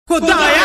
खुदाया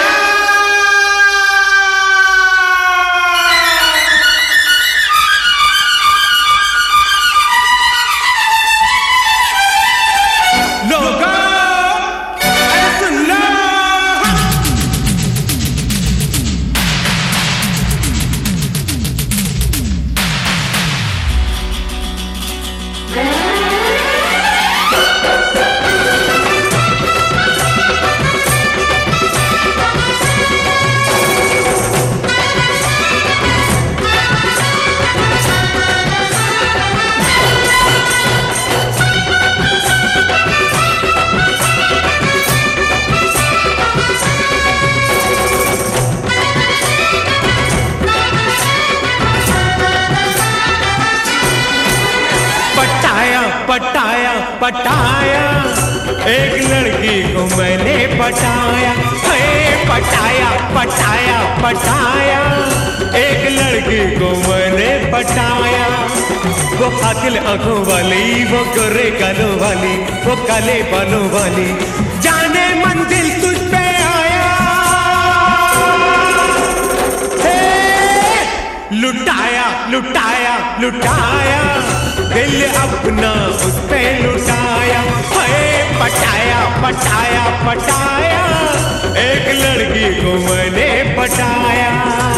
पटाया पटाया एक लड़की को मैंने पटाया, पटाया पटाया पटाया एक लड़की को मैंने पटाया। वो कातिल आंखों वाली, वो गोरे गालों वाली, वो काले बालों वाली, जाने मंजिल तुझ पे आया। लुटाया लुटाया लुटाया दिल अपना उस पे लुटाया, पटाया पटाया पटाया एक लड़की को मैंने पटाया।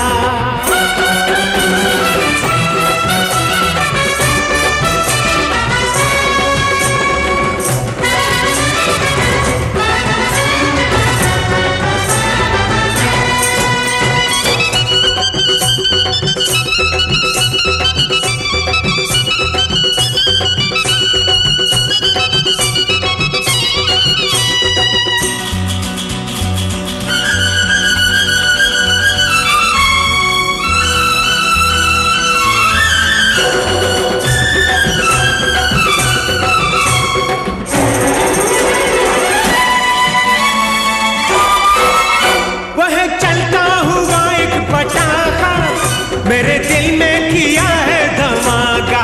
मेरे दिल में किया है धमाका,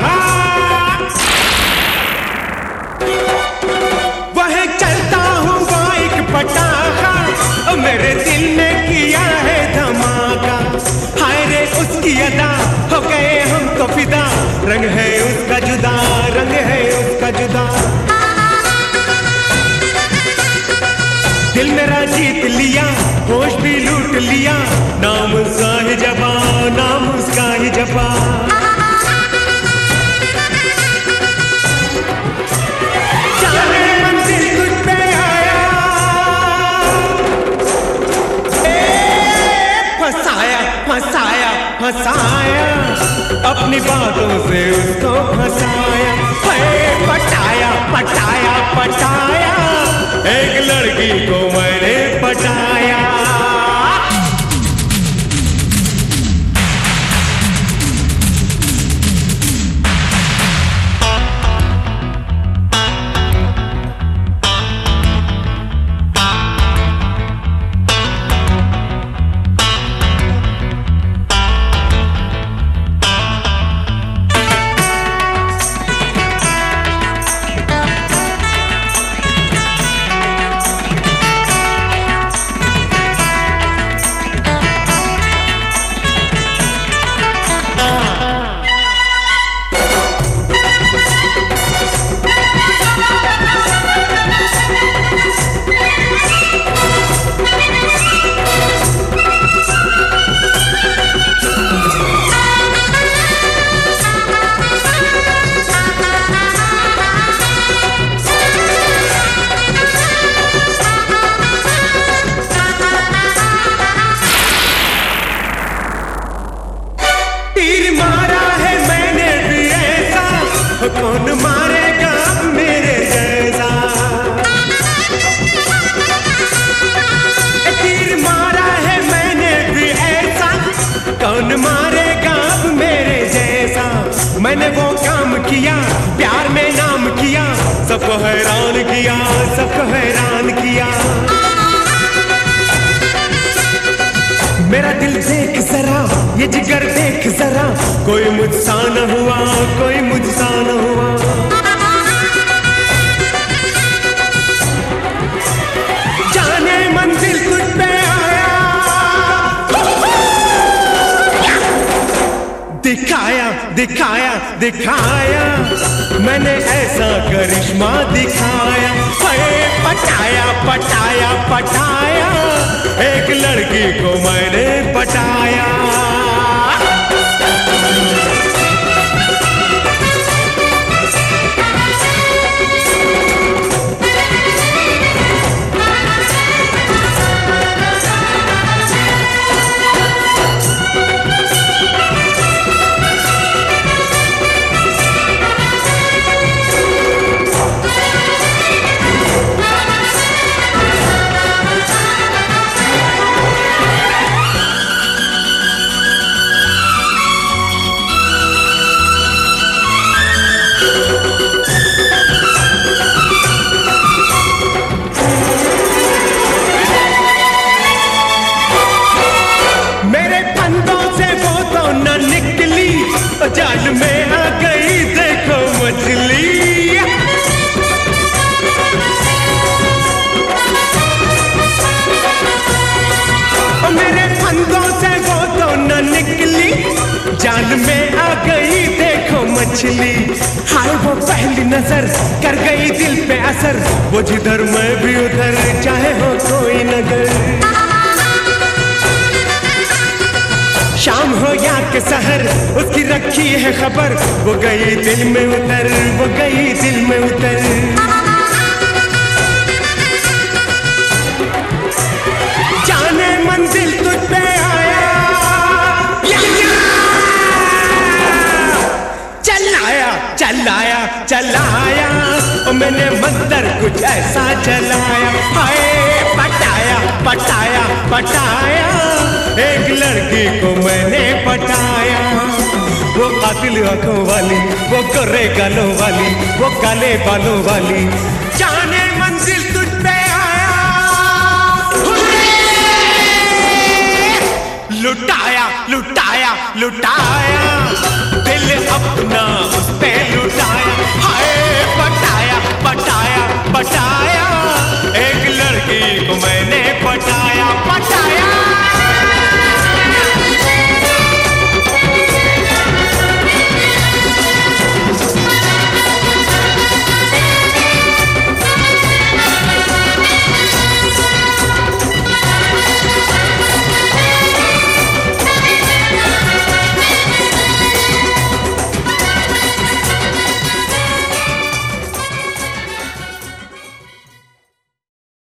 वह चलता हुआ एक पटाखा, मेरे दिल में किया है धमाका। हाय रे उसकी अदा, हो गए हम तो फिदा, रंग है उसका जुदा, रंग है उसका जुदा। दिल मेरा जीत लिया, होश भी लूट लिया, नाम उसका ही जबा, नाम उसका ही जबा। जाने मंजिल तुझ पे आया, फंसाया फंसाया फंसाया अपनी बातों से उसको फंसाया, पटाया पटाया पटाया एक लड़की को मैंने पटाया। तीर मारा है मैंने भी ऐसा, कौन मारेगा मेरे जैसा। तीर मारा है मैंने भी ऐसा, कौन मारेगा मेरे जैसा। मैंने वो काम किया, प्यार में नाम किया, सबको हैरान किया, सबको हैरान किया। मेरा दिल देख जरा, ये जिगर देख जरा, कोई मुझसा न हुआ, कोई मुझसा न हुआ। जाने मंजिल तुझ पे दिखाया दिखाया मैंने ऐसा करिश्मा दिखाया। पटाया पटाया पटाया एक लड़की को मैंने पटाया। जाल में आ गई देखो मछली। मेरे फंदों से वो तो न निकली, जाल में आ गई देखो मछली। हाय वो पहली नजर कर गई दिल पे असर, वो जिधर मैं भी उधर चाहे हो कोई नगर। शाम हो या के सहर उसकी रखी है खबर, वो गई दिल में उतर, वो गई दिल में उतर। जाने मंजिल तुझ पे आया, चलाया चलाया चलाया मैंने मंतर कुछ ऐसा चलाया। हाय पटाया पटाया पटाया एक लड़की को मैंने पटाया। वो कातिल आंखों वाली, वो गोरे गालों वाली, वो काले बालों वाली, जाने मंजिल तुझ पे आया। लुटाया लुटाया लुटाया दिल अपना